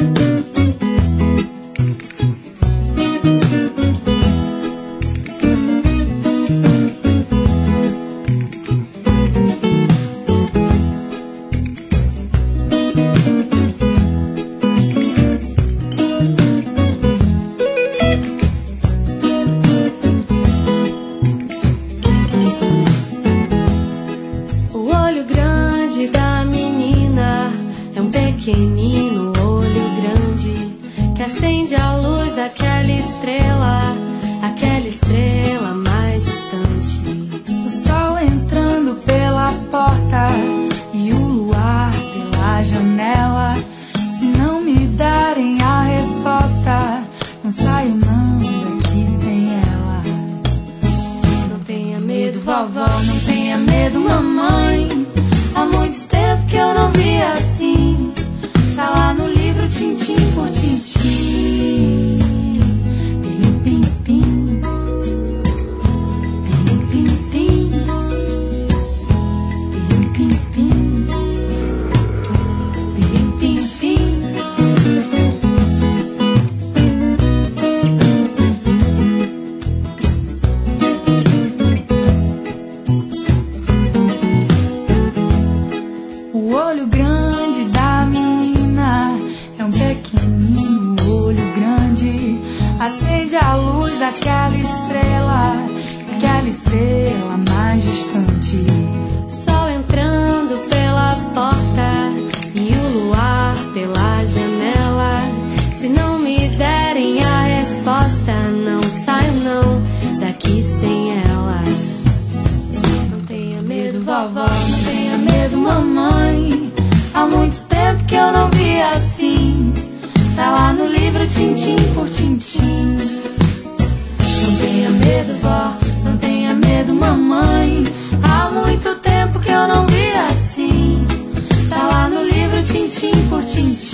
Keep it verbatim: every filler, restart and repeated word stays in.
Pequenino, olho grande, que acende a luz daquela estrela, aquela estrela mais distante. O sol entrando pela porta e o luar pela janela. Se não me darem a resposta, não saio não daqui sem ela. Não tenha medo, Vovó, não tenha medo, mamãe. Há muito tempo que eu não via assim. Tá lá no livro, tintim por tintim. Pim, pim, pim. Pim, pim, pim. Pim, pim, pim. Pim, pim, pim. O olho grande da menina é um pequenino olho grande. Acende a luz daquela estrela, aquela estrela mais distante. sol entrando pela porta e o luar pela janela. Se não me derem a resposta, não saio não daqui sem ela. Não tenha medo, vovó, não tenha medo, mamãe. Há muito tempo que eu não via assim. Tá lá no livro, tintim por tintim. Não tenha medo, vó, não tenha medo, mamãe. Há muito tempo que eu não via assim. Tá lá no livro, tintim por tintim.